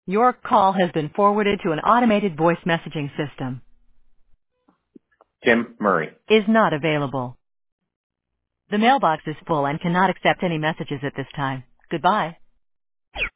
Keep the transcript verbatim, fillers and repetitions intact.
Your call has been forwarded to an automated voice messaging system. Tim Murray. Is not available. The mailbox is full and cannot accept any messages at this time. Goodbye.